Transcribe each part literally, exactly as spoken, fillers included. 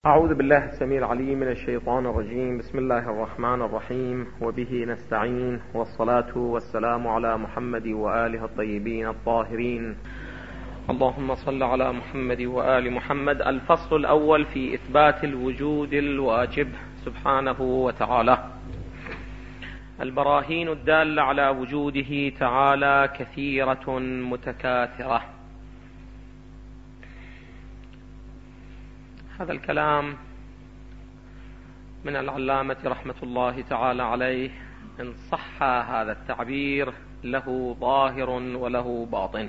أعوذ بالله السميع العليم من الشيطان الرجيم. بسم الله الرحمن الرحيم، وبه نستعين، والصلاة والسلام على محمد وآله الطيبين الطاهرين. اللهم صل على محمد وآل محمد. الفصل الأول في إثبات الوجود الواجب سبحانه وتعالى. البراهين الدالة على وجوده تعالى كثيرة متكاثرة. هذا الكلام من العلامة رحمة الله تعالى عليه، إن صح هذا التعبير، له ظاهر وله باطن.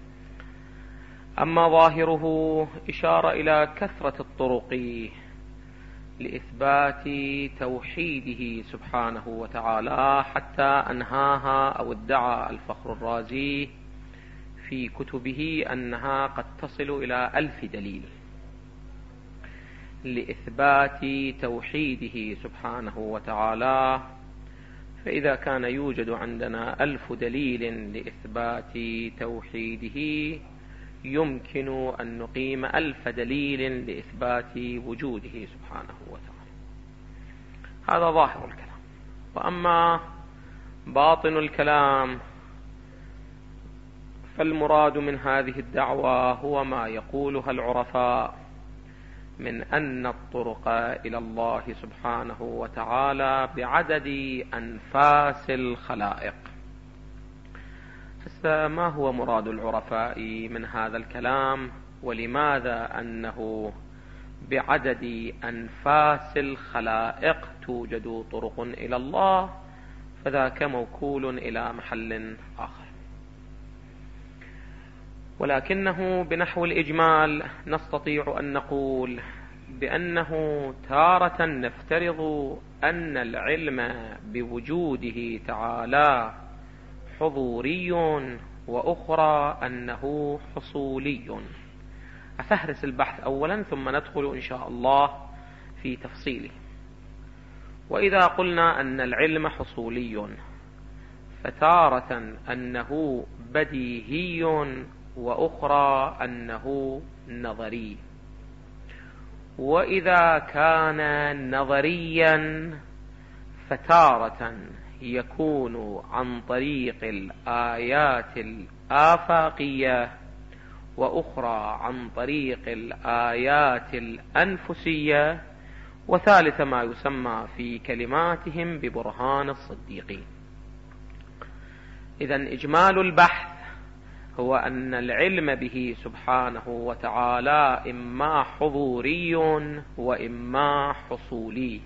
أما ظاهره إشارة إلى كثرة الطرق لإثبات توحيده سبحانه وتعالى، حتى أنهاها أو ادعى الفخر الرازي في كتبه أنها قد تصل إلى ألف دليل لإثبات توحيده سبحانه وتعالى. فإذا كان يوجد عندنا ألف دليل لإثبات توحيده، يمكن أن نقيم ألف دليل لإثبات وجوده سبحانه وتعالى. هذا ظاهر الكلام. وأما باطن الكلام فالمراد من هذه الدعوة هو ما يقولها العرفاء من أن الطرق إلى الله سبحانه وتعالى بعدد أنفاس الخلائق. ما هو مراد العرفاء من هذا الكلام، ولماذا أنه بعدد أنفاس الخلائق توجد طرق إلى الله؟ فذاك موكول إلى محل آخر، ولكنه بنحو الإجمال نستطيع أن نقول بأنه تارة نفترض أن العلم بوجوده تعالى حضوري، وأخرى أنه حصولي. أفهرس البحث أولا ثم ندخل إن شاء الله في تفصيله. وإذا قلنا أن العلم حصولي، فتارة أنه بديهي، وأخرى أنه نظري. وإذا كان نظريا فتارة يكون عن طريق الآيات الآفاقية، وأخرى عن طريق الآيات الأنفسية، وثالث ما يسمى في كلماتهم ببرهان الصديقين. إذن إجمال البحث هو أن العلم به سبحانه وتعالى إما حضوري وإما حصولي.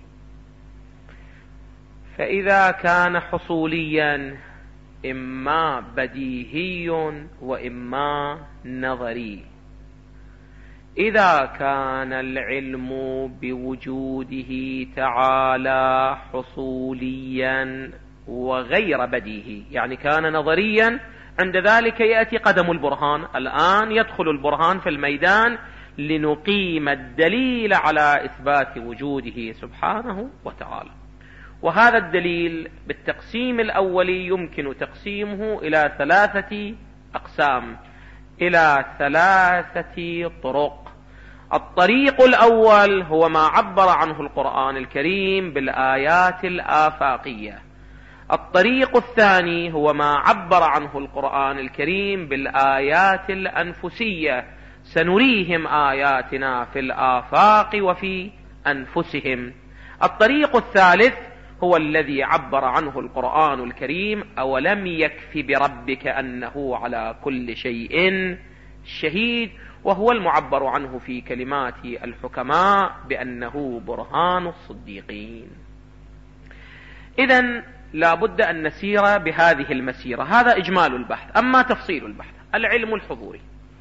فإذا كان حصوليا إما بديهي وإما نظري. إذا كان العلم بوجوده تعالى حصوليا وغير بديهي، يعني كان نظريا، عند ذلك يأتي قدم البرهان. الآن يدخل البرهان في الميدان لنقيم الدليل على إثبات وجوده سبحانه وتعالى. وهذا الدليل بالتقسيم الأولي يمكن تقسيمه إلى ثلاثة أقسام، إلى ثلاثة طرق. الطريق الأول هو ما عبر عنه القرآن الكريم بالآيات الآفاقية. الطريق الثاني هو ما عبر عنه القرآن الكريم بالآيات الأنفسية، سنريهم آياتنا في الآفاق وفي أنفسهم. الطريق الثالث هو الذي عبر عنه القرآن الكريم: أولم يكف بربك أنه على كل شيء شهيد، وهو المعبر عنه في كلمات الحكماء بأنه برهان الصديقين. إذن لا بد أن نسير بهذه المسيرة. هذا إجمال البحث. أما تفصيل البحث، العلم الحضوري.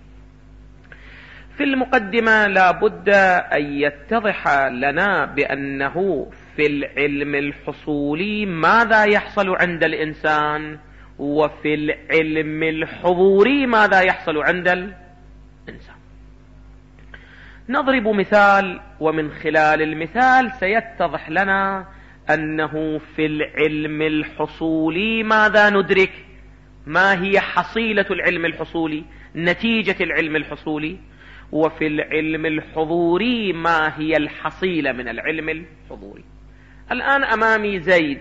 في المقدمة لا بد أن يتضح لنا بأنه في العلم الحصولي ماذا يحصل عند الإنسان، وفي العلم الحضوري ماذا يحصل عند الإنسان. نضرب مثال، ومن خلال المثال سيتضح لنا أنه في العلم الحصولي ماذا ندرك، ما هي حصيلة العلم الحصولي، نتيجة العلم الحصولي. وفي العلم الحضوري ما هي الحصيلة من العلم الحضوري. الآن أمامي زيد،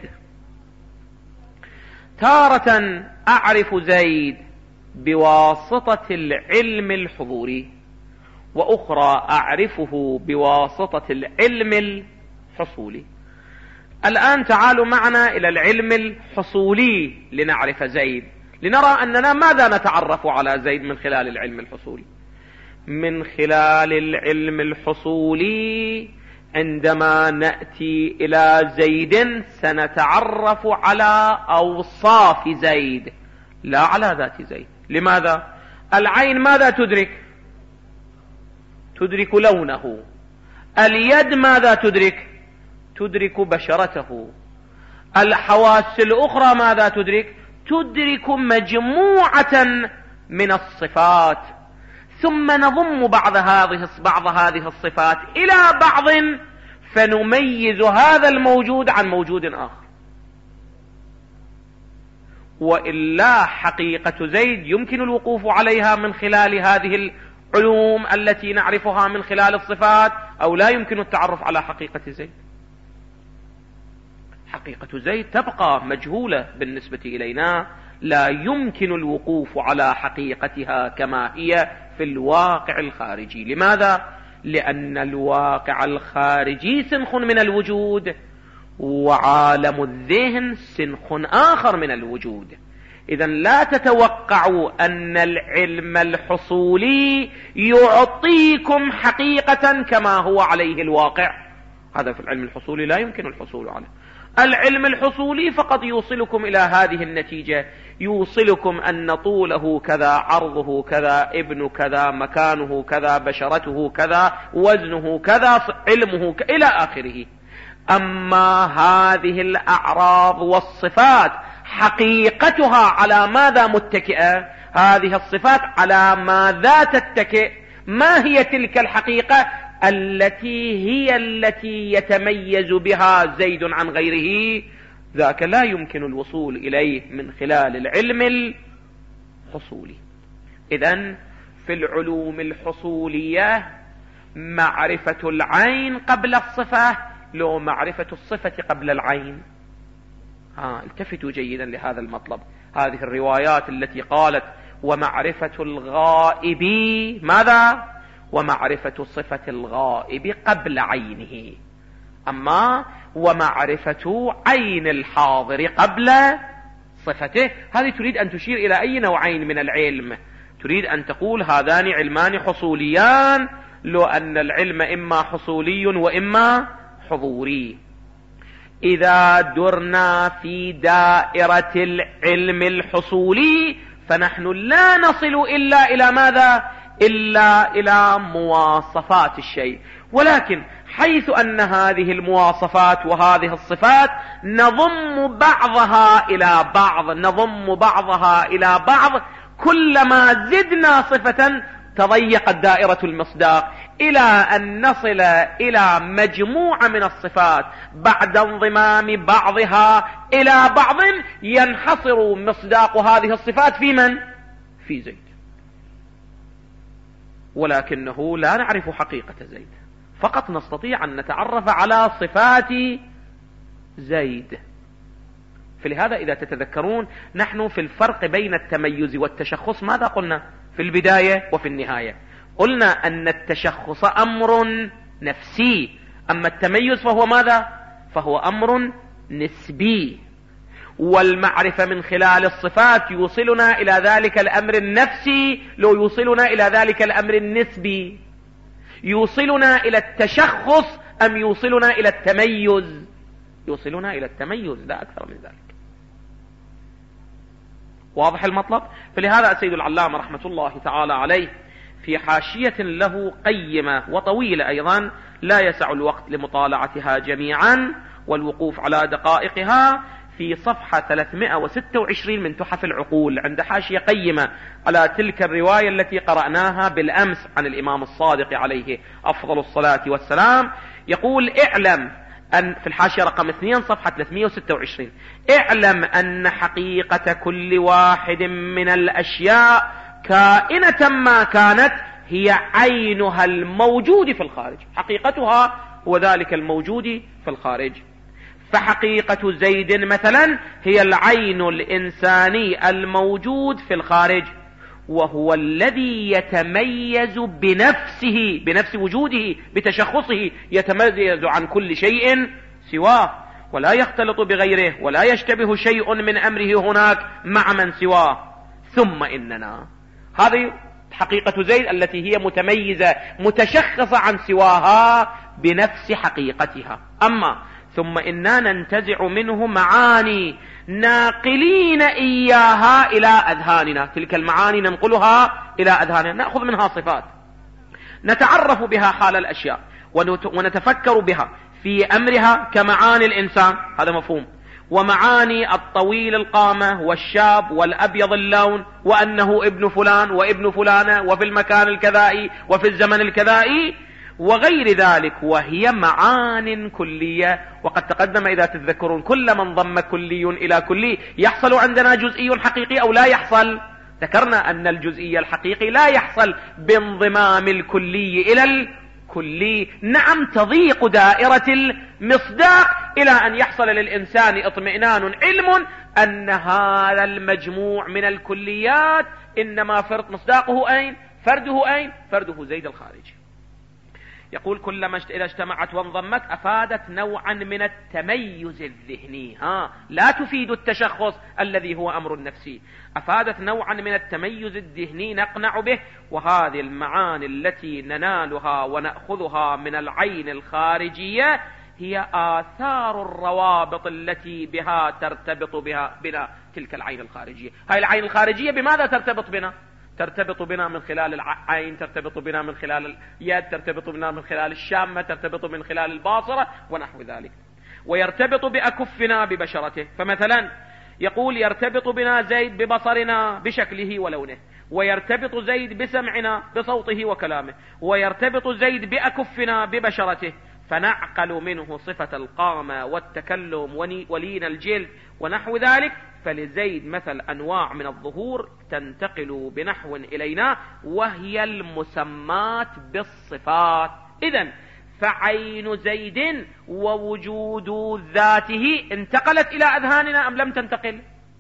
تارة أعرف زيد بواسطة العلم الحضوري، وأخرى أعرفه بواسطة العلم الحصولي. الآن تعالوا معنا إلى العلم الحصولي لنعرف زيد، لنرى أننا ماذا نتعرف على زيد من خلال العلم الحصولي. من خلال العلم الحصولي عندما نأتي إلى زيد سنتعرف على أوصاف زيد لا على ذات زيد. لماذا؟ العين ماذا تدرك؟ تدرك لونه. اليد ماذا تدرك؟ تدرك بشرته. الحواس الأخرى ماذا تدرك؟ تدرك مجموعة من الصفات، ثم نضم بعض هذه بعض هذه الصفات إلى بعض فنميز هذا الموجود عن موجود آخر. وإلا حقيقة زيد يمكن الوقوف عليها من خلال هذه العلوم التي نعرفها من خلال الصفات، أو لا يمكن التعرف على حقيقة زيد. حقيقة زيد تبقى مجهولة بالنسبة إلينا، لا يمكن الوقوف على حقيقتها كما هي في الواقع الخارجي. لماذا؟ لأن الواقع الخارجي سنخ من الوجود، وعالم الذهن سنخ آخر من الوجود. إذن لا تتوقعوا أن العلم الحصولي يعطيكم حقيقة كما هو عليه الواقع. هذا في العلم الحصولي لا يمكن الحصول عليه. العلم الحصولي فقط يوصلكم إلى هذه النتيجة، يوصلكم أن طوله كذا، عرضه كذا، ابن كذا، مكانه كذا، بشرته كذا، وزنه كذا، علمه ك... إلى آخره. أما هذه الأعراض والصفات حقيقتها على ماذا متكئة؟ هذه الصفات على ماذا تتكئ؟ ما هي تلك الحقيقة التي هي التي يتميز بها زيد عن غيره؟ ذاك لا يمكن الوصول إليه من خلال العلم الحصولي. إذن في العلوم الحصولية معرفة العين قبل الصفة، لو معرفة الصفة قبل العين. ها التفتوا جيدا لهذا المطلب. هذه الروايات التي قالت ومعرفة الغائب ماذا؟ ومعرفة صفة الغائب قبل عينه. أما ومعرفة عين الحاضر قبل صفته، هذه تريد أن تشير إلى أي نوعين من العلم؟ تريد أن تقول هذان علمان حصوليان، لو أن العلم إما حصولي وإما حضوري. إذا درنا في دائرة العلم الحصولي فنحن لا نصل إلا إلى ماذا؟ إلا إلى مواصفات الشيء. ولكن حيث أن هذه المواصفات وهذه الصفات نضم بعضها إلى بعض نضم بعضها إلى بعض كلما زدنا صفة تضيقت دائرة المصداق، إلى أن نصل إلى مجموعة من الصفات بعد انضمام بعضها إلى بعض ينحصر مصداق هذه الصفات في من؟ في زيد. ولكنه لا نعرف حقيقة زيد، فقط نستطيع أن نتعرف على صفات زيد. فلهذا إذا تتذكرون نحن في الفرق بين التميز والتشخص ماذا قلنا في البداية وفي النهاية؟ قلنا أن التشخص أمر نفسي، أما التميز فهو ماذا؟ فهو أمر نسبي. والمعرفة من خلال الصفات يوصلنا إلى ذلك الأمر النفسي، لو يوصلنا إلى ذلك الأمر النسبي. يوصلنا إلى التشخص أم يوصلنا إلى التميز؟ يوصلنا إلى التميز لا أكثر من ذلك. واضح المطلب؟ فلهذا السيد العلامة رحمة الله تعالى عليه في حاشية له قيمة وطويلة أيضا لا يسع الوقت لمطالعتها جميعا والوقوف على دقائقها، في صفحة ثلاثمائة وستة وعشرين من تحف العقول عند حاشية قيمة على تلك الرواية التي قرأناها بالأمس عن الإمام الصادق عليه أفضل الصلاة والسلام، يقول اعلم أن في الحاشية رقم اثنين صفحة ثلاثمائة وستة وعشرين: اعلم أن حقيقة كل واحد من الأشياء كائنة ما كانت هي عينها الموجود في الخارج، حقيقتها هو ذلك الموجود في الخارج. فحقيقة زيد مثلا هي العين الإنساني الموجود في الخارج، وهو الذي يتميز بنفسه، بنفس وجوده، بتشخصه، يتميز عن كل شيء سواه، ولا يختلط بغيره، ولا يشتبه شيء من أمره هناك مع من سواه. ثم إننا، هذه حقيقة زيد التي هي متميزة متشخصة عن سواها بنفس حقيقتها. أما ثم إننا ننتزع منه معاني ناقلين إياها إلى أذهاننا، تلك المعاني ننقلها إلى أذهاننا، نأخذ منها صفات نتعرف بها حال الأشياء ونتفكر بها في أمرها كمعاني الإنسان، هذا مفهوم، ومعاني الطويل القامة والشاب والأبيض اللون، وأنه ابن فلان وابن فلانة وفي المكان الكذائي وفي الزمن الكذائي وغير ذلك، وهي معان كلية. وقد تقدم إذا تتذكرون كل من ضم كلي إلى كلي يحصل عندنا جزئي حقيقي أو لا يحصل. ذكرنا أن الجزئي الحقيقي لا يحصل بانضمام الكلي إلى الكلي، نعم تضيق دائرة المصداق إلى أن يحصل للإنسان اطمئنان علم أن هذا المجموع من الكليات إنما فرد مصداقه أين؟ فرده أين؟ فرده زيد الخارجي. يقول كلما إذا اجتمعت وانضمت أفادت نوعا من التميز الذهني، ها لا تفيد التشخص الذي هو أمر نفسي، أفادت نوعا من التميز الذهني نقنع به. وهذه المعاني التي ننالها ونأخذها من العين الخارجية هي آثار الروابط التي بها ترتبط بها بنا تلك العين الخارجية. هاي العين الخارجية بماذا ترتبط بنا؟ ترتبط بنا من خلال العين، ترتبط بنا من خلال اليد، ترتبط بنا من خلال الشامة، ترتبط من خلال الباصرة ونحو ذلك. ويرتبط بأكفنا ببشرته، فمثلا يقول يرتبط بنا زيد ببصرنا بشكله ولونه، ويرتبط زيد بسمعنا بصوته وكلامه، ويرتبط زيد بأكفنا ببشرته، فنعقل منه صفة القامة والتكلم ولين الجلد ونحو ذلك. فلزيد مثل أنواع من الظهور تنتقل بنحو إلينا وهي المسمات بالصفات. إذن فعين زيد ووجود ذاته انتقلت إلى أذهاننا أم لم تنتقل؟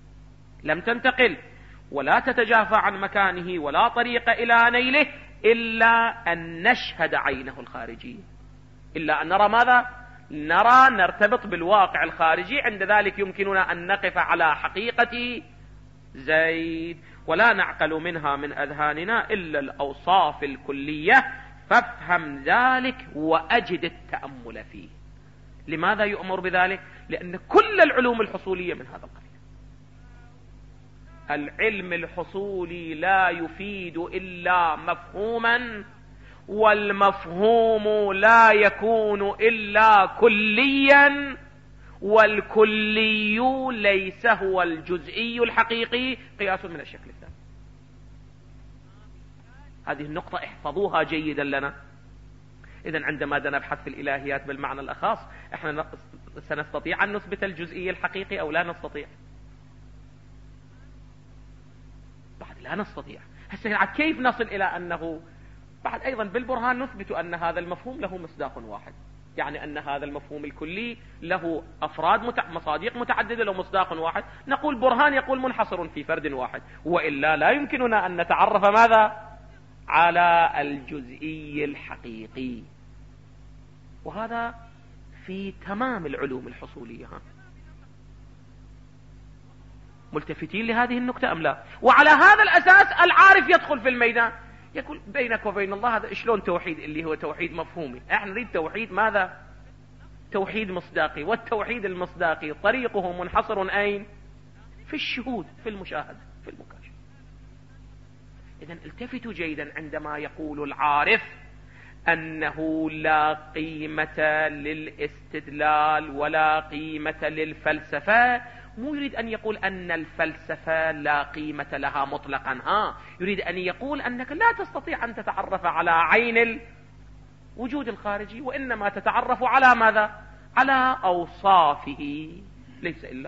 لم تنتقل، ولا تتجافى عن مكانه ولا طريق إلى نيله إلا أن نشهد عينه الخارجية، إلا أن نرى ماذا؟ نرى نرتبط بالواقع الخارجي. عند ذلك يمكننا أن نقف على حقيقة زيد، ولا نعقل منها من أذهاننا إلا الأوصاف الكلية. فافهم ذلك وأجد التأمل فيه. لماذا يؤمر بذلك؟ لأن كل العلوم الحصولية من هذا القبيل. العلم الحصولي لا يفيد إلا مفهوما، والمفهوم لا يكون إلا كليا، والكلي ليس هو الجزئي الحقيقي قياس من الشكل الثاني. هذه النقطة احفظوها جيدا لنا. إذن عندما نبحث في الإلهيات بالمعنى الأخص احنا سنستطيع أن نثبت الجزئي الحقيقي أو لا نستطيع؟ بعد لا نستطيع. هسه كيف نصل إلى أنه بعد أيضا بالبرهان نثبت أن هذا المفهوم له مصداق واحد، يعني أن هذا المفهوم الكلي له أفراد متع... مصادق متعددة له مصداق واحد. نقول برهان يقول منحصر في فرد واحد، وإلا لا يمكننا أن نتعرف ماذا؟ على الجزئي الحقيقي. وهذا في تمام العلوم الحصولية. ها؟ ملتفتين لهذه النقطة أم لا؟ وعلى هذا الأساس العارف يدخل في الميدان يقول بينك وبين الله هذا شلون توحيد اللي هو توحيد مفهومي؟ احنا نريد توحيد ماذا؟ توحيد مصداقي، والتوحيد المصداقي طريقه منحصر أين؟ في الشهود، في المشاهدة، في المكاشفة. إذن التفتوا جيدا عندما يقول العارف أنه لا قيمة للاستدلال ولا قيمة للفلسفة، مو يريد أن يقول أن الفلسفة لا قيمة لها مطلقا، ها يريد أن يقول أنك لا تستطيع أن تتعرف على عين الوجود الخارجي، وإنما تتعرف على ماذا؟ على أوصافه، ليس إلا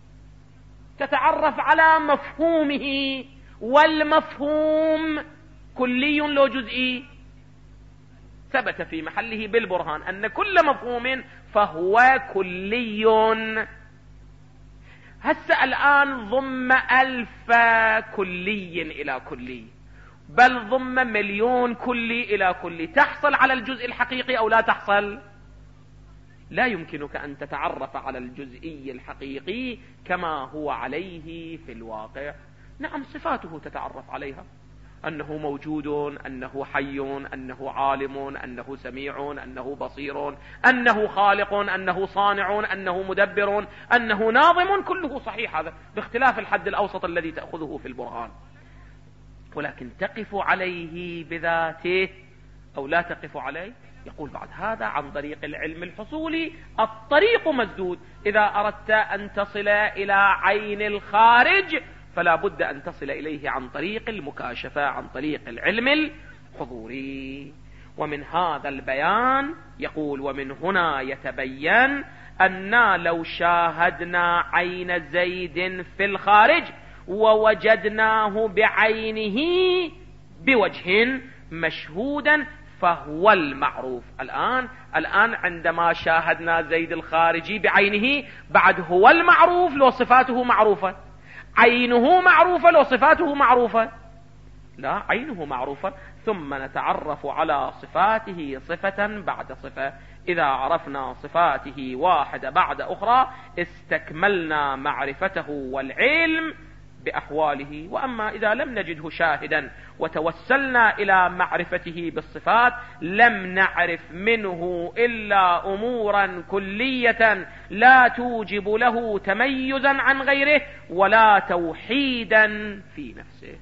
تتعرف على مفهومه، والمفهوم كلي لو جزئي؟ ثبت في محله بالبرهان أن كل مفهوم فهو كلي. هسه الآن ضم ألف كلي إلى كلي، بل ضم مليون كلي إلى كلي، تحصل على الجزء الحقيقي أو لا تحصل؟ لا يمكنك أن تتعرف على الجزئي الحقيقي كما هو عليه في الواقع. نعم صفاته تتعرف عليها، أنه موجود، أنه حي، أنه عالم، أنه سميع، أنه بصير، أنه خالق، أنه صانع، أنه مدبر، أنه ناظم، كله صحيح هذا باختلاف الحد الأوسط الذي تأخذه في البرهان. ولكن تقف عليه بذاته أو لا تقف عليه؟ يقول بعد هذا عن طريق العلم الحصولي الطريق مسدود. إذا أردت أن تصل إلى عين الخارج فلا بد أن تصل إليه عن طريق المكاشفة، عن طريق العلم الحضوري. ومن هذا البيان يقول: ومن هنا يتبين أننا لو شاهدنا عين زيد في الخارج ووجدناه بعينه بوجه مشهودا فهو المعروف. الآن الآن عندما شاهدنا زيد الخارجي بعينه بعد هو المعروف لو صفاته معروفة؟ عينه معروفة لو صفاته معروفة؟ لا، عينه معروفة، ثم نتعرف على صفاته صفة بعد صفة. إذا عرفنا صفاته واحدة بعد أخرى استكملنا معرفته والعلم بأحواله. وأما إذا لم نجده شاهدا وتوسلنا إلى معرفته بالصفات لم نعرف منه إلا أمورا كلية لا توجب له تميزا عن غيره ولا توحيدا في نفسه.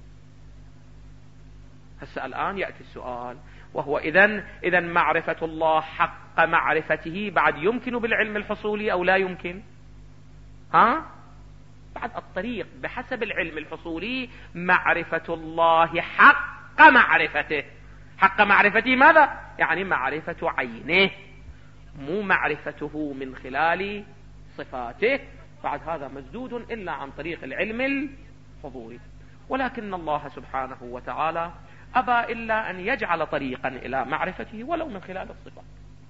هسه الآن يأتي السؤال، وهو إذن إذن معرفة الله حق معرفته بعد يمكن بالعلم الحصولي أو لا يمكن؟ ها؟ بعد الطريق بحسب العلم الحصولي معرفة الله حق معرفته. حق معرفته ماذا؟ يعني معرفة عينه، مو معرفته من خلال صفاته. بعد هذا مسدود إلا عن طريق العلم الحضوري. ولكن الله سبحانه وتعالى أبى إلا أن يجعل طريقا إلى معرفته ولو من خلال الصفات،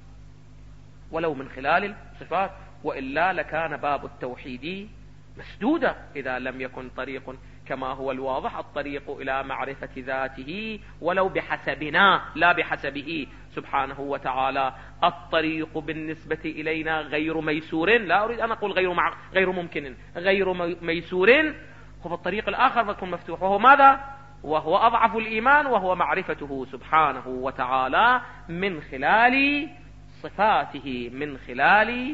ولو من خلال الصفات، وإلا لكان باب التوحيد مسدودة إذا لم يكن طريق كما هو الواضح الطريق إلى معرفة ذاته ولو بحسبنا لا بحسبه سبحانه وتعالى. الطريق بالنسبة إلينا غير ميسور، لا أريد أن أقول غير, مع... غير ممكن، غير ميسور. هو الطريق الآخر يكون مفتوح، وهو ماذا؟ وهو أضعف الإيمان، وهو معرفته سبحانه وتعالى من خلال صفاته، من خلال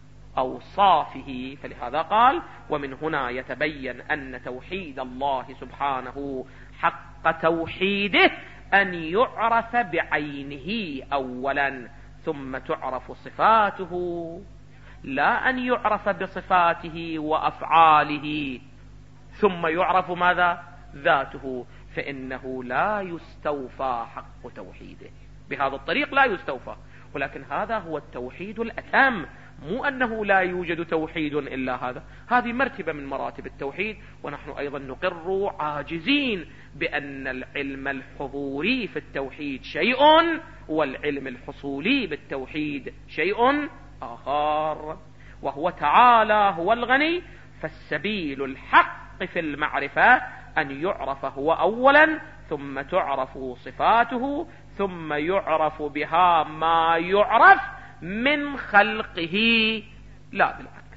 أوصافه. فلهذا قال: ومن هنا يتبين أن توحيد الله سبحانه حق توحيده أن يعرف بعينه أولا ثم تعرف صفاته، لا أن يعرف بصفاته وأفعاله ثم يعرف ماذا؟ ذاته. فإنه لا يستوفى حق توحيده بهذا الطريق، لا يستوفى. ولكن هذا هو التوحيد الأتم، مو أنه لا يوجد توحيد إلا هذا. هذه مرتبة من مراتب التوحيد. ونحن أيضا نقر عاجزين بأن العلم الحضوري في التوحيد شيء والعلم الحصولي بالتوحيد شيء آخر. وهو تعالى هو الغني، فالسبيل الحق في المعرفة أن يعرف هو أولا ثم تعرف صفاته ثم يعرف بها ما يعرف من خلقه، لا بالعكس.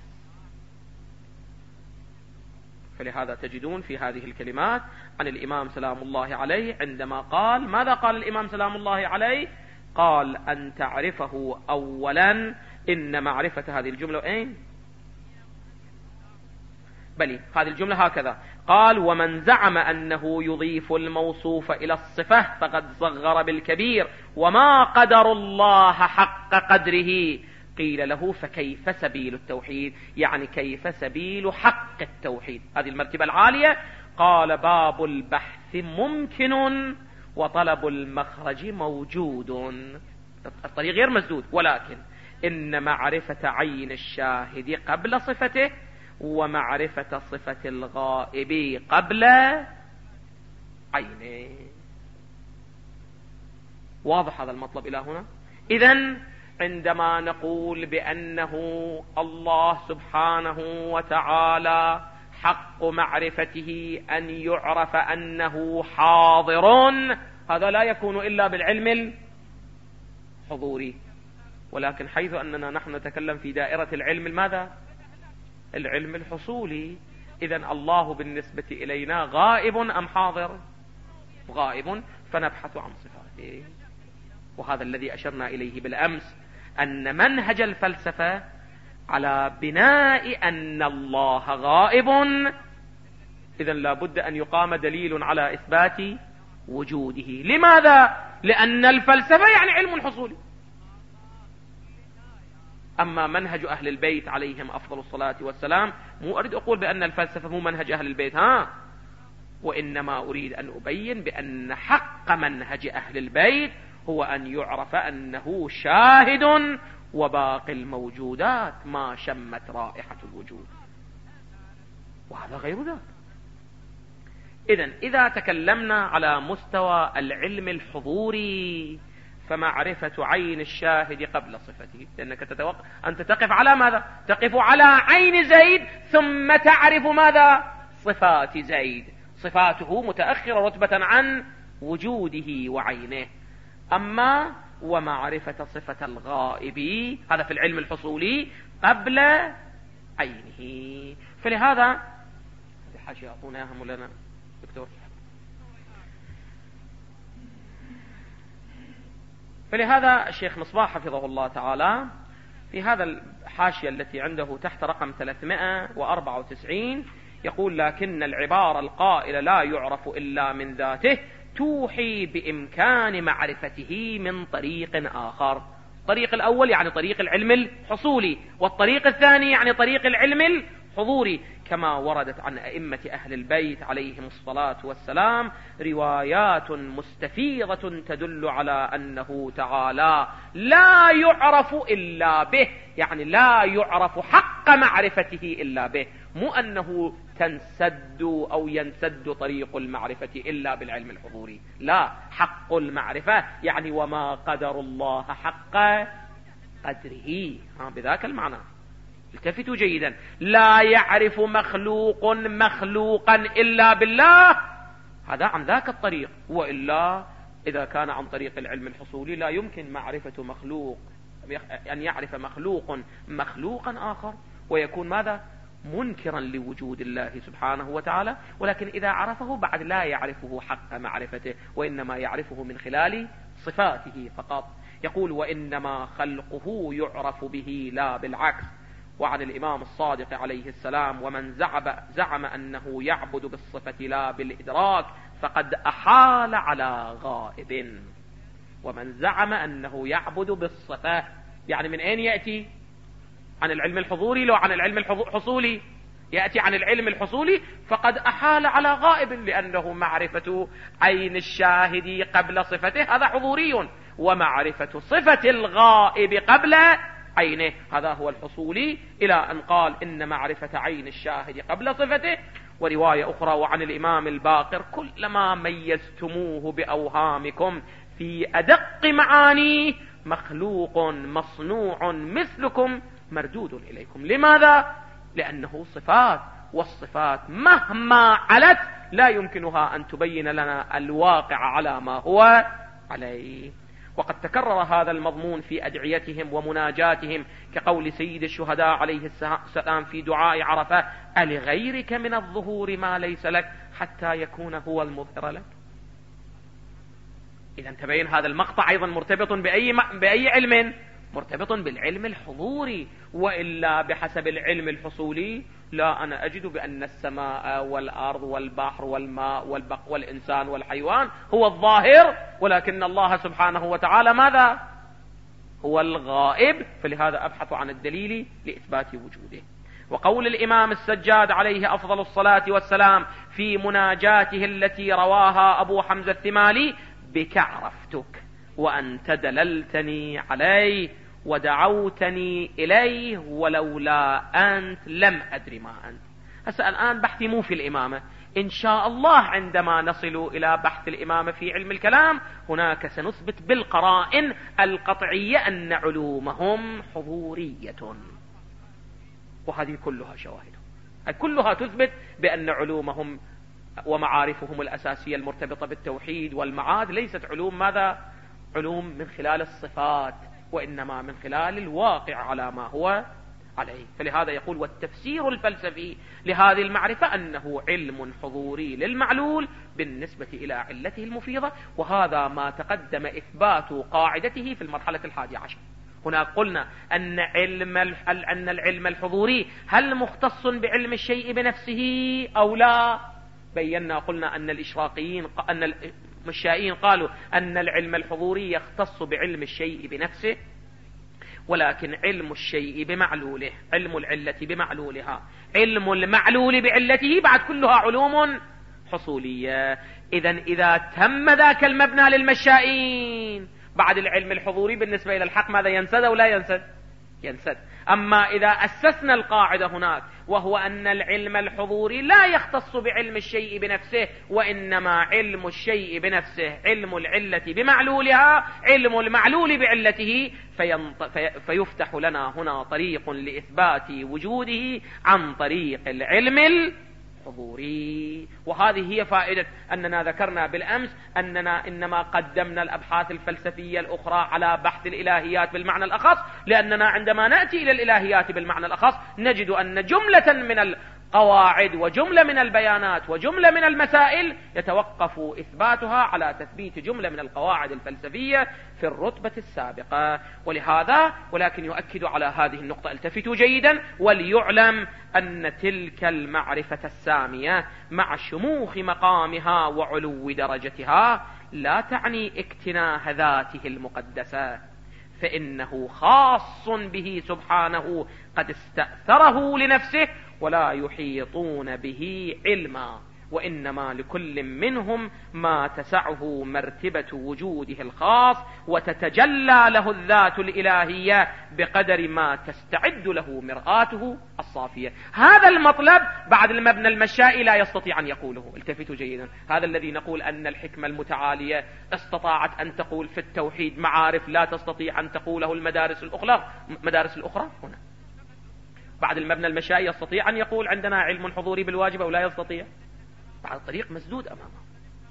فلهذا تجدون في هذه الكلمات عن الإمام سلام الله عليه عندما قال، ماذا قال الإمام سلام الله عليه؟ قال: أن تعرفه أولا. إن معرفة هذه الجملة أين؟ بلي هذه الجملة هكذا قال: ومن زعم أنه يضيف الموصوف إلى الصفة فقد صغر بالكبير وما قدر الله حق قدره. قيل له: فكيف سبيل التوحيد؟ يعني كيف سبيل حق التوحيد؟ هذه المرتبة العالية. قال: باب البحث ممكن وطلب المخرج موجود. الطريق غير مسدود، ولكن إن معرفة عين الشاهد قبل صفته ومعرفة صفة الغائب قبل عينه. واضح هذا المطلب إلى هنا؟ إذن عندما نقول بأنه الله سبحانه وتعالى حق معرفته أن يعرف أنه حاضر، هذا لا يكون إلا بالعلم الحضوري. ولكن حيث أننا نحن نتكلم في دائرة العلم الماذا؟ العلم الحصولي. إذن الله بالنسبة إلينا غائب أم حاضر؟ غائب، فنبحث عن صفاته. وهذا الذي أشرنا إليه بالأمس، أن منهج الفلسفة على بناء أن الله غائب، إذن لا بد أن يقام دليل على إثبات وجوده. لماذا؟ لأن الفلسفة يعني علم حصولي. أما منهج أهل البيت عليهم أفضل الصلاة والسلام، مو أريد أقول بأن الفلسفة مو منهج أهل البيت، ها، وإنما أريد أن أبين بأن حق منهج أهل البيت هو أن يعرف أنه شاهد وباقي الموجودات ما شمت رائحة الوجود، وهذا غير ذلك. إذن إذا تكلمنا على مستوى العلم الحضوري، فمعرفة عين الشاهد قبل صفته، لأنك تتوقع أنت تقف على ماذا؟ تقف على عين زيد ثم تعرف ماذا؟ صفات زيد. صفاته متأخرة رتبة عن وجوده وعينه. أما ومعرفة صفة الغائب هذا في العلم الحصولي قبل عينه. فلهذا حاشية أعطونا يا مولانا دكتور. فلهذا الشيخ مصباح حفظه الله تعالى في هذا الحاشية التي عنده تحت رقم ثلاثمائة وأربعة وتسعين يقول: لكن العبارة القائلة لا يعرف إلا من ذاته توحي بإمكان معرفته من طريق آخر. الطريق الأول يعني طريق العلم الحصولي، والطريق الثاني يعني طريق العلم الحضوري، كما وردت عن أئمة أهل البيت عليهم الصلاة والسلام روايات مستفيضة تدل على أنه تعالى لا يعرف إلا به، يعني لا يعرف حق معرفته إلا به، مو أنه تنسد أو ينسد طريق المعرفة إلا بالعلم الحضوري، لا، حق المعرفة يعني وما قدر الله حق قدره، ها بذاك المعنى. التفتوا جيدا، لا يعرف مخلوق مخلوقا إلا بالله، هذا عن ذاك الطريق. وإلا إذا كان عن طريق العلم الحصولي لا يمكن معرفة مخلوق أن يعرف مخلوق مخلوقا آخر، ويكون ماذا؟ منكرا لوجود الله سبحانه وتعالى. ولكن إذا عرفه بعد لا يعرفه حق معرفته، وإنما يعرفه من خلال صفاته فقط. يقول: وإنما خلقه يعرف به لا بالعكس. وعن الإمام الصادق عليه السلام: ومن زعم, زعم أنه يعبد بالصفة لا بالإدراك فقد أحال على غائب. ومن زعم أنه يعبد بالصفة يعني من أين يأتي؟ عن العلم الحضوري. لو عن العلم الحصولي يأتي عن العلم الحصولي فقد أحال على غائب، لأنه معرفة عين الشاهد قبل صفته هذا حضوري، ومعرفة صفة الغائب قبل عينه هذا هو الحصولي، إلى أن قال: إن معرفة عين الشاهد قبل صفته. ورواية أخرى: وعن الإمام الباقر: كلما ميزتموه بأوهامكم في أدق معانيه مخلوق مصنوع مثلكم مردود إليكم. لماذا؟ لأنه صفات، والصفات مهما علت لا يمكنها أن تبين لنا الواقع على ما هو عليه. وقد تكرر هذا المضمون في أدعيتهم ومناجاتهم، كقول سيد الشهداء عليه السلام في دعاء عرفة: ألغيرك من الظهور ما ليس لك حتى يكون هو المظهر لك. إذا تبين هذا المقطع أيضا مرتبط بأي, بأي علم؟ مرتبط بالعلم الحضوري. وإلا بحسب العلم الحصولي لا أنا أجد بأن السماء والأرض والبحر والماء والبق والإنسان والحيوان هو الظاهر، ولكن الله سبحانه وتعالى ماذا؟ هو الغائب. فلهذا أبحث عن الدليل لإثبات وجوده. وقول الإمام السجاد عليه أفضل الصلاة والسلام في مناجاته التي رواها أبو حمزة الثمالي: بك عرفتك وأنت دللتني عليه ودعوتني إليه ولولا أنت لم أدري ما أنت. هسه الآن بحثي مو في الإمامة، إن شاء الله عندما نصل إلى بحث الإمامة في علم الكلام هناك سنثبت بالقرائن القطعية أن علومهم حضورية، وهذه كلها شواهد، كلها تثبت بأن علومهم ومعارفهم الأساسية المرتبطة بالتوحيد والمعاد ليست علوم ماذا؟ علوم من خلال الصفات، وإنما من خلال الواقع على ما هو عليه. فلهذا يقول والتفسير الفلسفي لهذه المعرفة أنه علم حضوري للمعلول بالنسبة إلى علته المفيضة، وهذا ما تقدم إثبات قاعدته في المرحلة الحادية عشر. هنا قلنا أن علم أن العلم الحضوري هل مختص بعلم الشيء بنفسه أو لا؟ بينا قلنا أن الإشراقيين أن المشائين قالوا أن العلم الحضوري يختص بعلم الشيء بنفسه، ولكن علم الشيء بمعلوله، علم العلة بمعلولها، علم المعلول بعلته، بعد كلها علوم حصولية. إذن إذا تم ذاك المبنى للمشائين بعد العلم الحضوري بالنسبة إلى الحق ماذا ينسد أو لا ينسد؟ ينسد. أما إذا أسسنا القاعدة هناك وهو أن العلم الحضوري لا يختص بعلم الشيء بنفسه، وإنما علم الشيء بنفسه علم العلة بمعلولها، علم المعلول بعلته، فينط... في... فيفتح لنا هنا طريق لإثبات وجوده عن طريق العلم الحضوري. وهذه هي فائدة أننا ذكرنا بالأمس أننا إنما قدمنا الأبحاث الفلسفية الأخرى على بحث الإلهيات بالمعنى الأخص، لأننا عندما نأتي إلى الإلهيات بالمعنى الأخص نجد أن جملة من القواعد وجملة من البيانات وجملة من المسائل يتوقف إثباتها على تثبيت جملة من القواعد الفلسفية في الرتبة السابقة. ولهذا ولكن يؤكد على هذه النقطة، التفتوا جيدا وليعلم أن تلك المعرفة السامية مع شموخ مقامها وعلو درجتها لا تعني اكتناء ذاته المقدسة، فإنه خاص به سبحانه قد استأثره لنفسه ولا يحيطون به علما، وإنما لكل منهم ما تسعه مرتبة وجوده الخاص وتتجلى له الذات الإلهية بقدر ما تستعد له مرآته الصافية. هذا المطلب بعد المبنى المشائي لا يستطيع أن يقوله. التفتوا جيدا، هذا الذي نقول أن الحكمة المتعالية استطاعت أن تقول في التوحيد معارف لا تستطيع أن تقوله المدارس الأخرى مدارس الأخرى هنا بعد المبنى المشائي يستطيع أن يقول عندنا علم حضوري بالواجب أو لا يستطيع؟ بعد الطريق مسدود أمامه.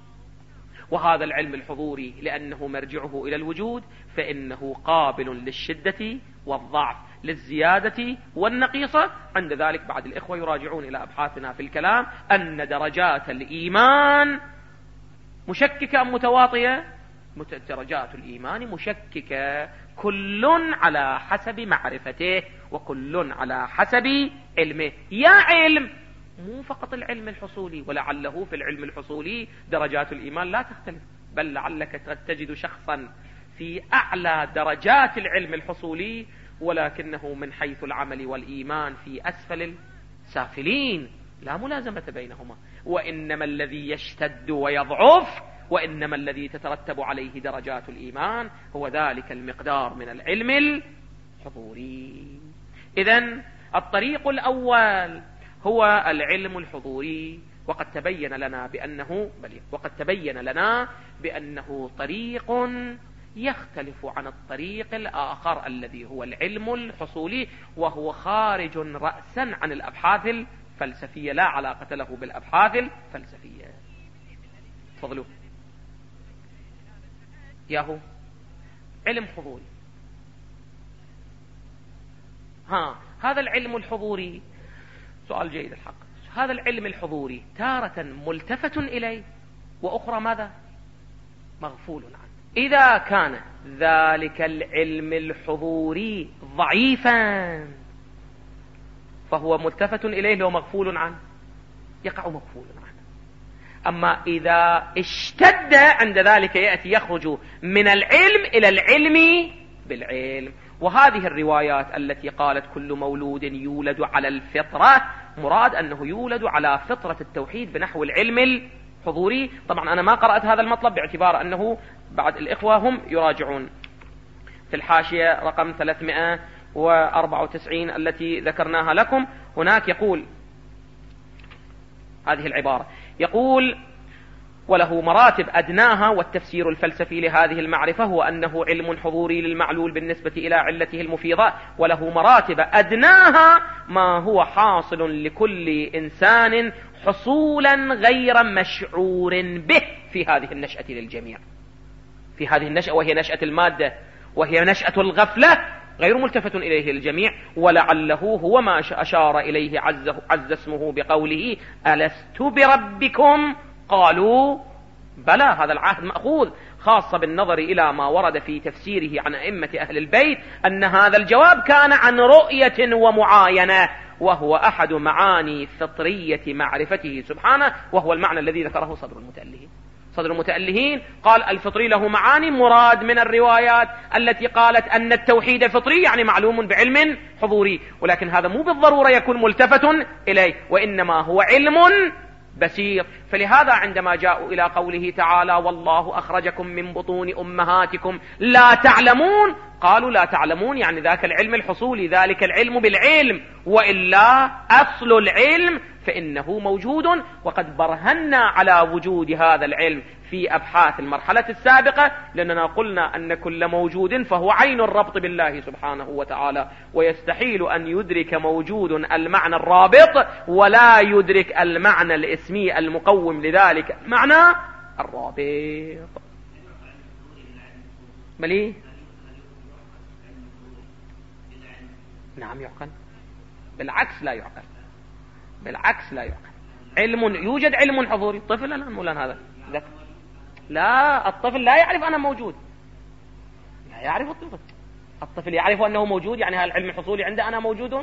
وهذا العلم الحضوري لأنه مرجعه إلى الوجود فإنه قابل للشدة والضعف، للزيادة والنقيصة. عند ذلك بعد الإخوة يراجعون إلى أبحاثنا في الكلام أن درجات الإيمان مشككة أم متواطية؟ درجات الإيمان مشككة، كل على حسب معرفته وكل على حسب علمه. يا علم مو فقط العلم الحصولي، ولعله في العلم الحصولي درجات الإيمان لا تختلف، بل لعلك تجد شخصا في أعلى درجات العلم الحصولي ولكنه من حيث العمل والإيمان في أسفل السافلين، لا ملازمة بينهما. وإنما الذي يشتد ويضعف وإنما الذي تترتب عليه درجات الإيمان هو ذلك المقدار من العلم الحضوري. إذن الطريق الأول هو العلم الحضوري، وقد تبين لنا بأنه بل وقد تبين لنا بأنه طريق يختلف عن الطريق الآخر الذي هو العلم الحصولي، وهو خارج رأسا عن الأبحاث الفلسفية، لا علاقة له بالأبحاث الفلسفية. تفضلوا. ياهو علم حضوري. ها هذا العلم الحضوري سؤال جيد الحق. هذا العلم الحضوري تارة ملتفت إليه وأخرى ماذا؟ مغفول عنه. إذا كان ذلك العلم الحضوري ضعيفا فهو ملتفت إليه لو مغفول عنه يقع مغفول عنه. أما إذا اشتد عند ذلك يأتي يخرج من العلم إلى العلم بالعلم. وهذه الروايات التي قالت كل مولود يولد على الفطرة مراد أنه يولد على فطرة التوحيد بنحو العلم الحضوري. طبعا أنا ما قرأت هذا المطلب باعتبار أنه بعد الإخوة هم يراجعون في الحاشية رقم ثلاثمائة وأربعة وتسعين التي ذكرناها لكم. هناك يقول هذه العبارة: يقول: وله مراتب أدناها، والتفسير الفلسفي لهذه المعرفة هو أنه علم حضوري للمعلول بالنسبة إلى علته المفيضة، وله مراتب أدناها ما هو حاصل لكل إنسان حصولا غير مشعور به في هذه النشأة للجميع، في هذه النشأة وهي نشأة المادة وهي نشأة الغفلة، غير ملتفت إليه الجميع. ولعله هو ما أشار إليه عز, عز اسمه بقوله: ألست بربكم؟ قالوا بلى. هذا العهد مأخوذ خاصة بالنظر إلى ما ورد في تفسيره عن أئمة أهل البيت أن هذا الجواب كان عن رؤية ومعاينة، وهو أحد معاني فطرية معرفته سبحانه، وهو المعنى الذي ذكره صدر المتألهين. صدر المتألهين قال: الفطري له معاني، مراد من الروايات التي قالت أن التوحيد فطري يعني معلوم بعلم حضوري، ولكن هذا مو بالضرورة يكون ملتفت إليه، وإنما هو علم بصير. فلهذا عندما جاءوا إلى قوله تعالى: والله أخرجكم من بطون أمهاتكم لا تعلمون، قالوا لا تعلمون يعني ذاك العلم الحصولي، ذلك العلم بالعلم، وإلا أصل العلم فإنه موجود. وقد برهنا على وجود هذا العلم في أبحاث المرحلة السابقة، لأننا قلنا أن كل موجود فهو عين الربط بالله سبحانه وتعالى، ويستحيل أن يدرك موجود المعنى الرابط ولا يدرك المعنى الاسمي المقوم لذلك المعنى الرابط. مليه؟ نعم يعقل، بالعكس لا يعقل، بالعكس لا يعقل. علم يوجد علم حضوري. الطفل الآن مولان هذا ذك. لا، الطفل لا يعرف أنا موجود، لا يعرف الطفل. الطفل يعرف أنه موجود، يعني هل العلم الحصولي عنده أنا موجود،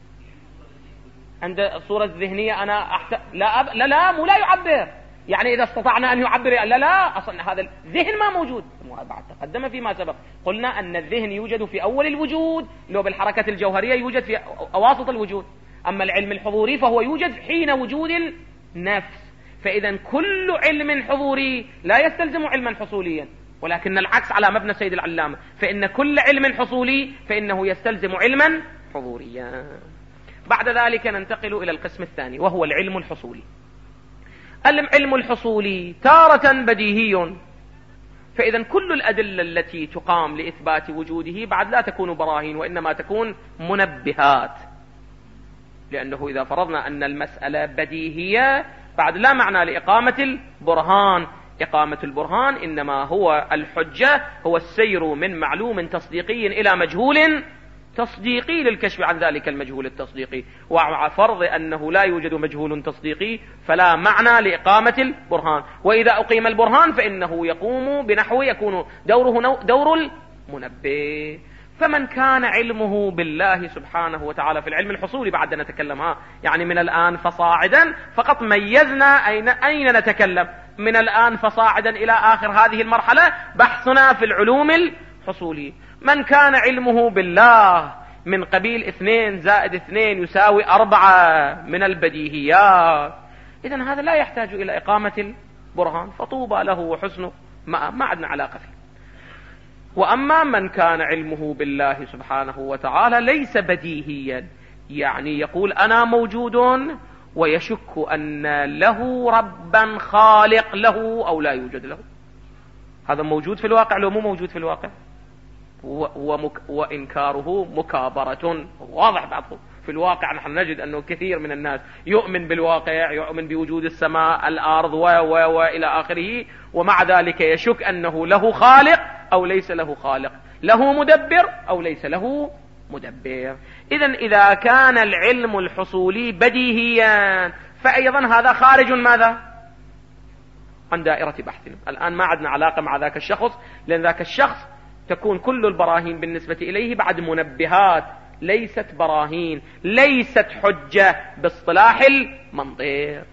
عند الصورة الذهنية أنا أحت... لا, أب... لا لا مو لا يعبر، يعني إذا استطعنا أن يعبر لا لا أصلا هذا الذهن ما موجود. بعد تقدم فيما سبق قلنا أن الذهن يوجد في أول الوجود، لو بالحركة الجوهرية يوجد في أواسط الوجود، أما العلم الحضوري فهو يوجد حين وجود النفس. فإذا كل علم حضوري لا يستلزم علما حصوليا، ولكن العكس على مبنى سيد العلامة، فإن كل علم حصولي فإنه يستلزم علما حضوريا. بعد ذلك ننتقل إلى القسم الثاني وهو العلم الحصولي. العلم الحصولي تارة بديهي، فإذا كل الأدلة التي تقام لإثبات وجوده بعد لا تكون براهين، وإنما تكون منبهات، لأنه إذا فرضنا أن المسألة بديهية بعد لا معنى لإقامة البرهان. إقامة البرهان إنما هو الحجة، هو السير من معلوم تصديقي إلى مجهول تصديقي للكشف عن ذلك المجهول التصديقي، ومع فرض أنه لا يوجد مجهول تصديقي فلا معنى لإقامة البرهان. وإذا أقيم البرهان فإنه يقوم بنحو يكون دوره دور المنبه. فمن كان علمه بالله سبحانه وتعالى في العلم الحصولي، بعد نتكلمها يعني من الآن فصاعدا، فقط ميزنا أين, أين نتكلم من الآن فصاعدا إلى آخر هذه المرحلة بحثنا في العلوم الحصولية. من كان علمه بالله من قبيل اثنين زائد اثنين يساوي أربعة من البديهيات، إذن هذا لا يحتاج إلى إقامة البرهان، فطوبى له وحسنه، ما, ما عندنا علاقة فيه. وأما من كان علمه بالله سبحانه وتعالى ليس بديهيا، يعني يقول أنا موجود ويشك أن له ربا خالق له أو لا يوجد له، هذا موجود في الواقع لو مو موجود في الواقع، ومك وإنكاره مكابرة واضح. بعضه في الواقع نحن نجد أنه كثير من الناس يؤمن بالواقع، يؤمن بوجود السماء الأرض و و وإلى آخره، ومع ذلك يشك أنه له خالق أو ليس له خالق، له مدبر أو ليس له مدبر. إذن إذا كان العلم الحصولي بديهيا فأيضا هذا خارج ماذا؟ عن دائرة بحثنا. الآن ما عندنا علاقة مع ذاك الشخص، لأن ذاك الشخص تكون كل البراهين بالنسبة إليه بعد منبهات، ليست براهين، ليست حجة باصطلاح المنطق.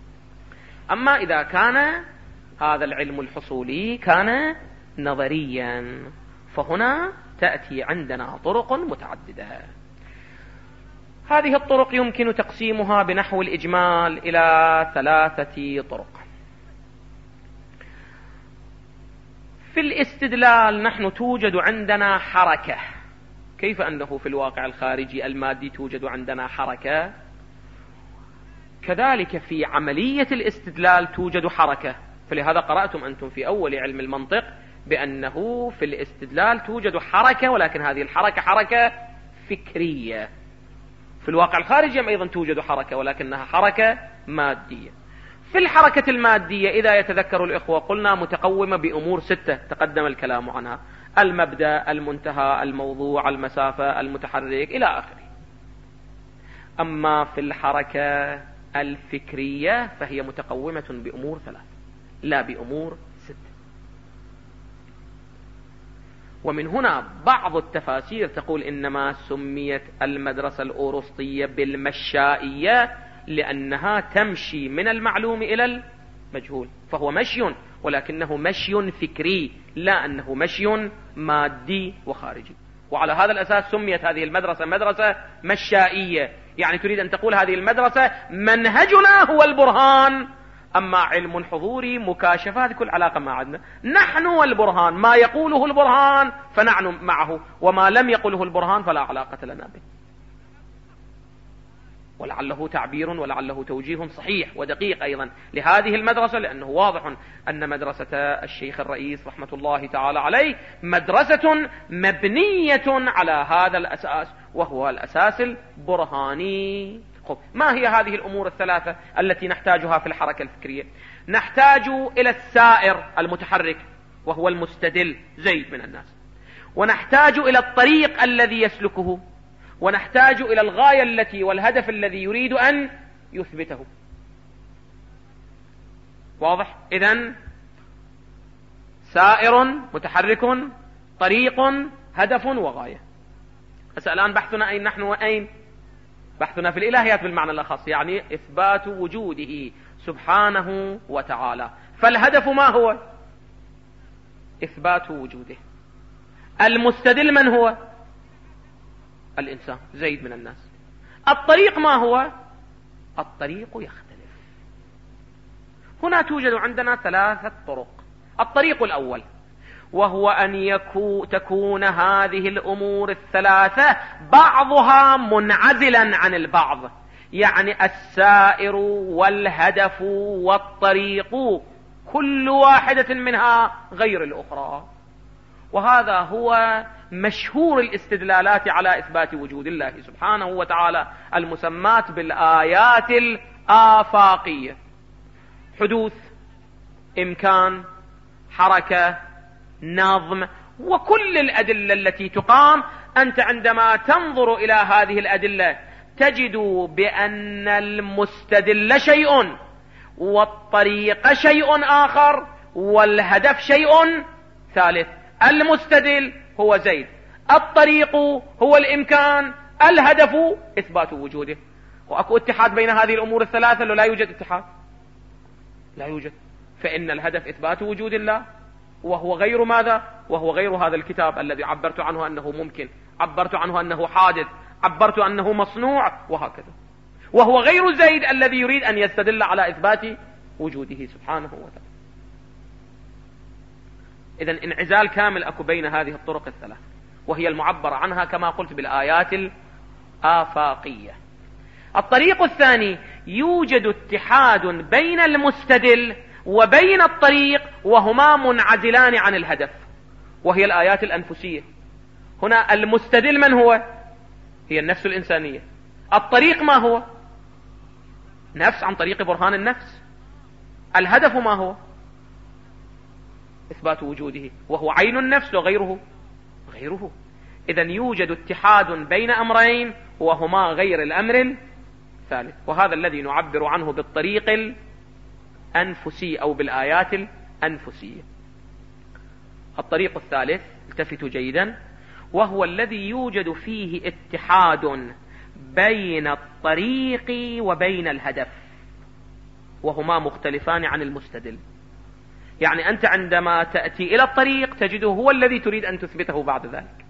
أما إذا كان هذا العلم الحصولي كان نظريا، فهنا تأتي عندنا طرق متعددة. هذه الطرق يمكن تقسيمها بنحو الإجمال إلى ثلاثة طرق. في الاستدلال نحن توجد عندنا حركة، كيف أنه في الواقع الخارجي المادي توجد عندنا حركة، كذلك في عملية الاستدلال توجد حركة، فلهذا قرأتم أنتم في أول علم المنطق بأنه في الاستدلال توجد حركة، ولكن هذه الحركة حركة فكرية. في الواقع الخارجي أيضا توجد حركة، ولكنها حركة مادية. في الحركة المادية إذا يتذكر الإخوة قلنا متقومة بأمور ستة تقدم الكلام عنها: المبدأ، المنتهى، الموضوع، المسافة، المتحرك، إلى آخره. أما في الحركة الفكرية فهي متقومة بأمور ثلاث لا بأمور ست. ومن هنا بعض التفاسير تقول إنما سميت المدرسة الأوروسطية بالمشائية لأنها تمشي من المعلوم إلى المجهول، فهو مشي ولكنه مشي فكري لا أنه مشي مادي وخارجي. وعلى هذا الأساس سميت هذه المدرسة مدرسة مشائية، يعني تريد أن تقول هذه المدرسة منهجنا هو البرهان، أما علم حضوري مكاشفة هذه كل علاقة ما عندنا، نحن والبرهان، ما يقوله البرهان فنحن معه، وما لم يقله البرهان فلا علاقة لنا به. ولعله تعبير ولعله توجيه صحيح ودقيق أيضا لهذه المدرسة، لأنه واضح أن مدرسة الشيخ الرئيس رحمة الله تعالى عليه مدرسة مبنية على هذا الأساس، وهو الأساس البرهاني. ما هي هذه الأمور الثلاثة التي نحتاجها في الحركة الفكرية؟ نحتاج إلى السائر المتحرك وهو المستدل زيد من الناس، ونحتاج إلى الطريق الذي يسلكه، ونحتاج إلى الغاية التي والهدف الذي يريد أن يثبته. واضح؟ إذن سائر، متحرك، طريق، هدف، وغاية. بس الآن بحثنا أين نحن وأين؟ بحثنا في الإلهيات بالمعنى الأخص، يعني إثبات وجوده سبحانه وتعالى. فالهدف ما هو؟ إثبات وجوده. المستدل من هو؟ الإنسان زيد من الناس. الطريق ما هو؟ الطريق يختلف. هنا توجد عندنا ثلاثة طرق. الطريق الأول وهو أن يكو تكون هذه الأمور الثلاثة بعضها منعزلا عن البعض، يعني السائر والهدف والطريق كل واحدة منها غير الأخرى. وهذا هو مشهور الاستدلالات على إثبات وجود الله سبحانه وتعالى المسمات بالآيات الآفاقية: حدوث، إمكان، حركة، نظم، وكل الأدلة التي تقام. أنت عندما تنظر إلى هذه الأدلة تجد بأن المستدل شيء، والطريق شيء آخر، والهدف شيء ثالث. المستدل هو زيد، الطريق هو الإمكان، الهدف إثبات وجوده. وأكو اتحاد بين هذه الأمور الثلاثة لو لا يوجد اتحاد؟ لا يوجد. فإن الهدف إثبات وجود الله، وهو غير ماذا؟ وهو غير هذا الكتاب الذي عبرت عنه أنه ممكن، عبرت عنه أنه حادث، عبرت أنه مصنوع، وهكذا. وهو غير زيد الذي يريد أن يستدل على إثبات وجوده سبحانه وتعالى. إذن انعزال كامل أكو بين هذه الطرق الثلاث، وهي المعبر عنها كما قلت بالآيات الآفاقية. الطريق الثاني يوجد اتحاد بين المستدل وبين الطريق، وهما منعزلان عن الهدف، وهي الآيات الأنفسية. هنا المستدل من هو؟ هي النفس الإنسانية. الطريق ما هو؟ نفس عن طريق برهان النفس. الهدف ما هو؟ إثبات وجوده، وهو عين النفس وغيره غيره. إذن يوجد اتحاد بين أمرين وهما غير الأمر الثالث، وهذا الذي نعبر عنه بالطريق الأنفسي أو بالآيات الأنفسية. الطريق الثالث التفتوا جيدا، وهو الذي يوجد فيه اتحاد بين الطريق وبين الهدف، وهما مختلفان عن المستدل. يعني أنت عندما تأتي إلى الطريق تجده هو الذي تريد أن تثبته بعد ذلك،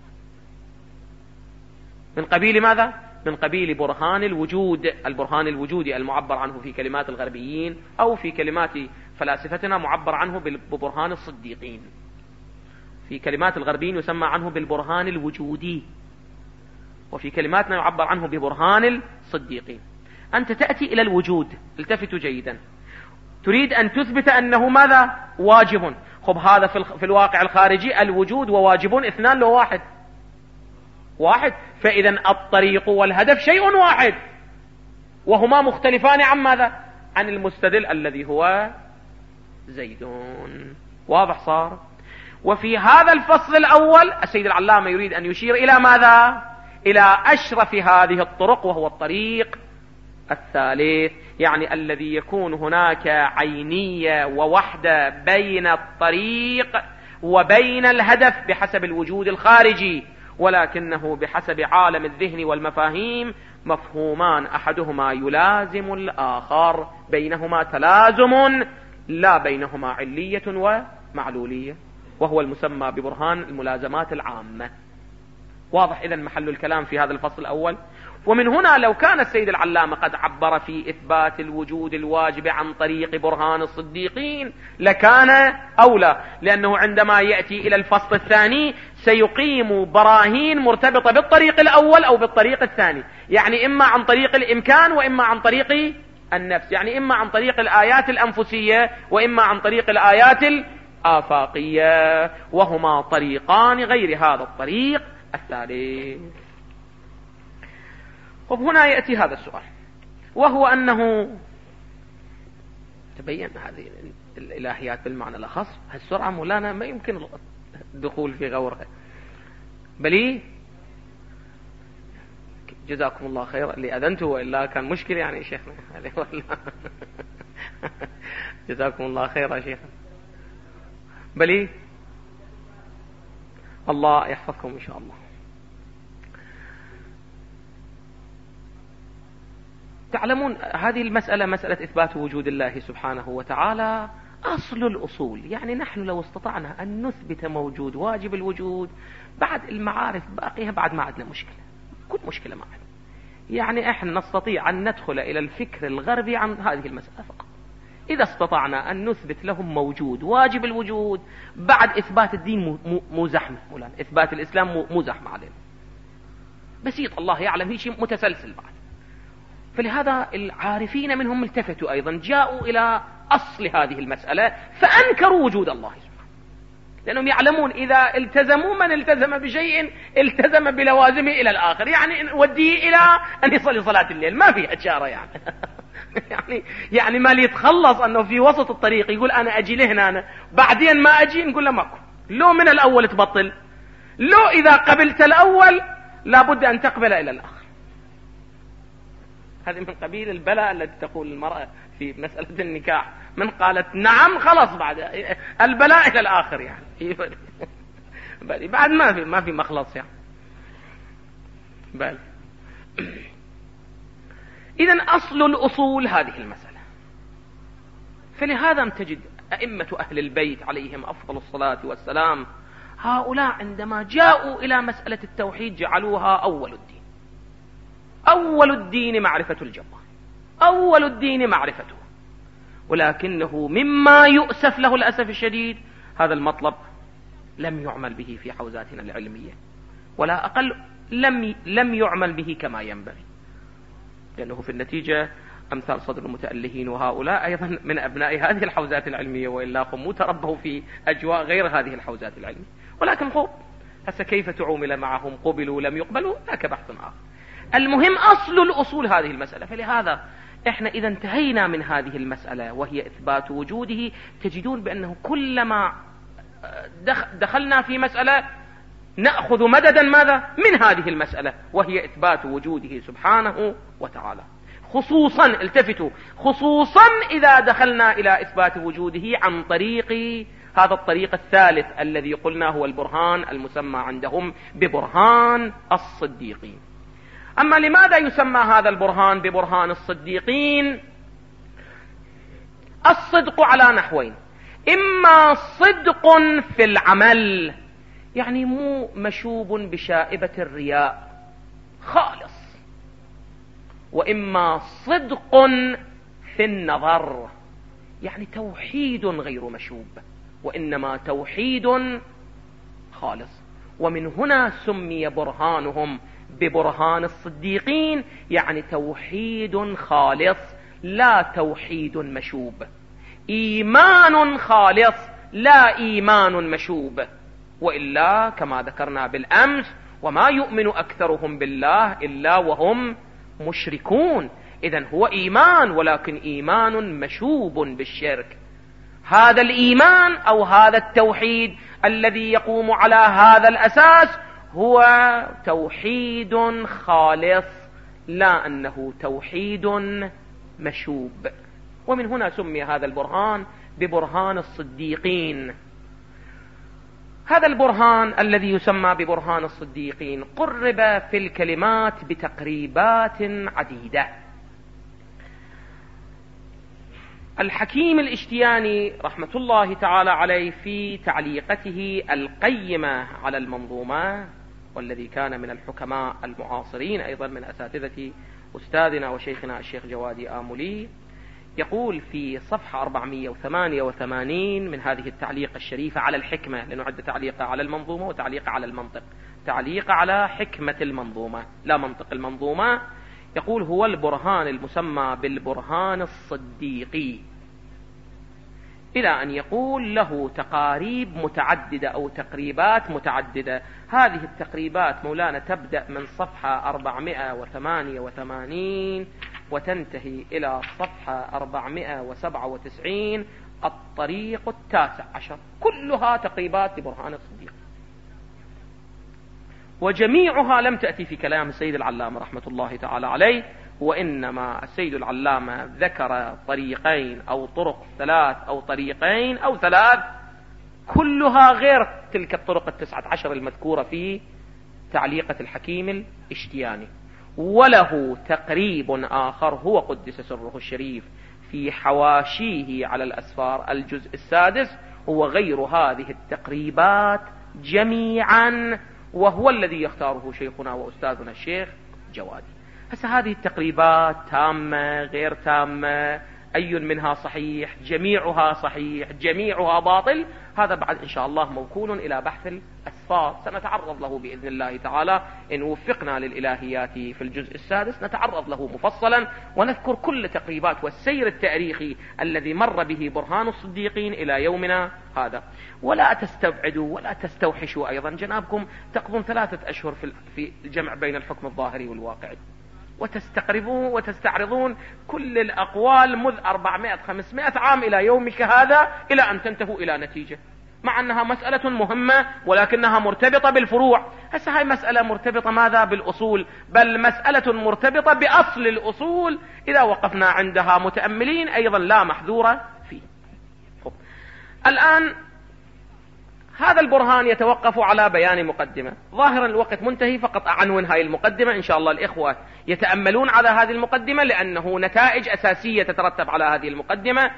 من قبيل ماذا؟ من قبيل برهان الوجود، البرهان الوجودي المعبر عنه في كلمات الغربيين أو في كلمات فلاسفتنا معبر عنه ببرهان الصديقين. في كلمات الغربيين يسمى عنه بالبرهان الوجودي، وفي كلماتنا يعبر عنه ببرهان الصديقين. أنت تأتي إلى الوجود، التفتوا جيدا، تريد أن تثبت أنه ماذا؟ واجب. خب هذا في, في الواقع الخارجي الوجود وواجب اثنان لو واحد واحد، فإذا الطريق والهدف شيء واحد، وهما مختلفان عن ماذا؟ عن المستدل الذي هو زيدون. واضح صار؟ وفي هذا الفصل الأول السيد العلامة يريد أن يشير إلى ماذا؟ إلى أشرف هذه الطرق، وهو الطريق الثالث، يعني الذي يكون هناك عينية ووحدة بين الطريق وبين الهدف بحسب الوجود الخارجي، ولكنه بحسب عالم الذهن والمفاهيم مفهومان أحدهما يلازم الآخر، بينهما تلازم لا بينهما علية ومعلولية، وهو المسمى ببرهان الملازمات العامة. واضح إذن محل الكلام في هذا الفصل الأول. ومن هنا لو كان السيد العلامة قد عبر في إثبات الوجود الواجب عن طريق برهان الصديقين لكان أولى، لأنه عندما يأتي إلى الفصل الثاني سيقيم براهين مرتبطة بالطريق الأول أو بالطريق الثاني، يعني إما عن طريق الإمكان وإما عن طريق النفس، يعني إما عن طريق الآيات الأنفسية وإما عن طريق الآيات الآفاقية، وهما طريقان غير هذا الطريق الثالث. وهنا يأتي هذا السؤال، وهو أنه تبين هذه الإلهيات بالمعنى الأخص، هالسرعة مولانا ما يمكن الدخول في غورها، بل جزاكم الله خير اللي أذنته، وإلا كان مشكلة يعني شيخنا. جزاكم الله خير يا شيخ، بل الله يحفظكم إن شاء الله. تعلمون هذه المسألة، مسألة إثبات وجود الله سبحانه وتعالى، أصل الأصول. يعني نحن لو استطعنا أن نثبت موجود واجب الوجود، بعد المعارف باقيها بعد ما عندنا مشكلة، كل مشكلة ما عندنا. يعني احنا نستطيع أن ندخل إلى الفكر الغربي عن هذه المسألة فقط. إذا استطعنا أن نثبت لهم موجود واجب الوجود، بعد إثبات الدين مو زحمة مولانا، إثبات الإسلام مو زحمة علينا، بسيط، الله يعلم، هي شيء متسلسل بعد. فلهذا العارفين منهم التفتوا أيضا، جاءوا إلى أصل هذه المسألة فأنكروا وجود الله سبحانه، لأنهم يعلمون إذا التزموا، من التزم بشيء التزم بلوازمه إلى الآخر، يعني وديه إلى أن يصلي صلاة الليل، ما في أشارة يعني. يعني يعني ما ليتخلص أنه في وسط الطريق يقول أنا أجي لهنا، أنا بعدين ما أجي، نقول له ماكو، لو من الأول تبطل، لو إذا قبلت الأول لابد أن تقبل إلى الآخر. هذه من قبيل البلاء التي تقول المرأة في مسألة النكاح، من قالت نعم خلاص بعد البلاء إلى الآخر، يعني بعد ما في ما في مخلص يعني. بل إذن أصل الأصول هذه المسألة. فلهذا تجد أئمة أهل البيت عليهم أفضل الصلاة والسلام، هؤلاء عندما جاءوا إلى مسألة التوحيد جعلوها أول الدين. أول الدين معرفة الجبار، أول الدين معرفته، ولكنه مما يؤسف له الأسف الشديد هذا المطلب لم يعمل به في حوزاتنا العلمية، ولا أقل لم لم يعمل به كما ينبغي، لأنه في النتيجة أمثال صدر المتألهين وهؤلاء أيضا من أبناء هذه الحوزات العلمية، وإلا هم متربوا في أجواء غير هذه الحوزات العلمية. ولكن خب هسه كيف تعامل معهم، قبلوا لم يقبلوا، ذاك بحث آخر. المهم أصل الأصول هذه المسألة. فلهذا إحنا إذا انتهينا من هذه المسألة وهي إثبات وجوده، تجدون بأنه كلما دخلنا في مسألة نأخذ مددا ماذا من هذه المسألة، وهي إثبات وجوده سبحانه وتعالى. خصوصا التفتوا، خصوصا إذا دخلنا إلى إثبات وجوده عن طريق هذا الطريق الثالث الذي قلنا هو البرهان المسمى عندهم ببرهان الصديقين. أما لماذا يسمى هذا البرهان ببرهان الصديقين؟ الصدق على نحوين: إما صدق في العمل، يعني مو مشوب بشائبة الرياء خالص، وإما صدق في النظر، يعني توحيد غير مشوب، وإنما توحيد خالص. ومن هنا سمي برهانهم ببرهان الصديقين، يعني توحيد خالص لا توحيد مشوب، إيمان خالص لا إيمان مشوب، وإلا كما ذكرنا بالأمس وما يؤمن أكثرهم بالله إلا وهم مشركون. إذن هو إيمان ولكن إيمان مشوب بالشرك. هذا الإيمان أو هذا التوحيد الذي يقوم على هذا الأساس هو توحيد خالص، لا أنه توحيد مشوب. ومن هنا سمي هذا البرهان ببرهان الصديقين. هذا البرهان الذي يسمى ببرهان الصديقين قرب في الكلمات بتقريبات عديدة. الحكيم الاشتياني رحمة الله تعالى عليه في تعليقته القيمة على المنظومة، والذي كان من الحكماء المعاصرين أيضا من أساتذة أستاذنا وشيخنا الشيخ جوادي آملي، يقول في صفحة أربعمائة وثمانية وثمانين من هذه التعليق الشريفة على الحكمة، لنعد تعليق على المنظومة وتعليق على المنطق، تعليق على حكمة المنظومة لا منطق المنظومة. يقول: هو البرهان المسمى بالبرهان الصديقي، إلى أن يقول له تقاريب متعددة أو تقريبات متعددة. هذه التقريبات مولانا تبدأ من صفحة أربعمائة وثمانية وثمانين وتنتهي إلى صفحة أربعمائة وسبعة وتسعين، الطريق التاسع عشر، كلها تقريبات لبرهان الصديق، وجميعها لم تأتي في كلام السيد العلامة رحمة الله تعالى عليه، وإنما السيد العلامة ذكر طريقين أو طرق ثلاث أو طريقين أو ثلاث، كلها غير تلك الطرق التسعة عشر المذكورة في تعليقة الحكيم الاشتياني. وله تقريب آخر هو قدس سره الشريف في حواشيه على الأسفار الجزء السادس، هو غير هذه التقريبات جميعا، وهو الذي يختاره شيخنا وأستاذنا الشيخ جوادي. هسه هذه التقريبات تامة غير تامة، أي منها صحيح، جميعها صحيح، جميعها باطل، هذا بعد إن شاء الله موكول إلى بحث الأسفار، سنتعرض له بإذن الله تعالى إن وفقنا للإلهيات في الجزء السادس، نتعرض له مفصلا ونذكر كل تقريبات والسير التاريخي الذي مر به برهان الصديقين إلى يومنا هذا. ولا تستبعدوا ولا تستوحشوا أيضا، جنابكم تقضون ثلاثة أشهر في الجمع بين الحكم الظاهري والواقعي، وتستقربون وتستعرضون كل الأقوال منذ أربعمائة خمسمائة عام إلى يومك هذا إلى أن تنتهوا إلى نتيجة، مع أنها مسألة مهمة ولكنها مرتبطة بالفروع. هسه هاي مسألة مرتبطة ماذا؟ بالأصول، بل مسألة مرتبطة بأصل الأصول إذا وقفنا عندها متأملين أيضا لا محذورة فيه. خب. الآن هذا البرهان يتوقف على بيان مقدمة، ظاهرا الوقت منتهي، فقط أعنون هاي المقدمة، إن شاء الله الإخوة يتأملون على هذه المقدمة لأنه نتائج أساسية تترتب على هذه المقدمة،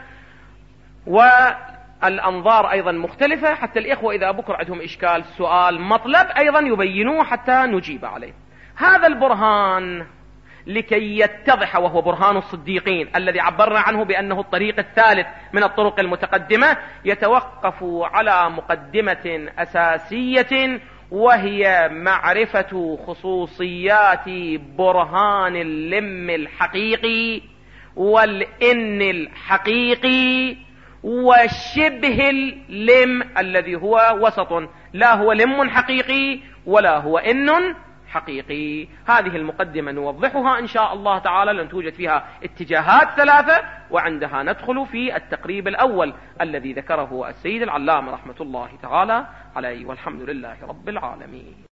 والأنظار أيضا مختلفة، حتى الإخوة إذا بكر عندهم إشكال سؤال مطلب أيضا يبينوه حتى نجيب عليه. هذا البرهان لكي يتضح، وهو برهان الصديقين الذي عبرنا عنه بأنه الطريق الثالث من الطرق المتقدمة، يتوقف على مقدمة أساسية، وهي معرفة خصوصيات برهان اللم الحقيقي والإن الحقيقي وشبه اللم الذي هو وسط، لا هو لم حقيقي ولا هو إن حقيقي. هذه المقدمة نوضحها إن شاء الله تعالى، لأن توجد فيها اتجاهات ثلاثة، وعندها ندخل في التقريب الأول الذي ذكره السيد العلامة رحمة الله تعالى عليه، والحمد لله رب العالمين.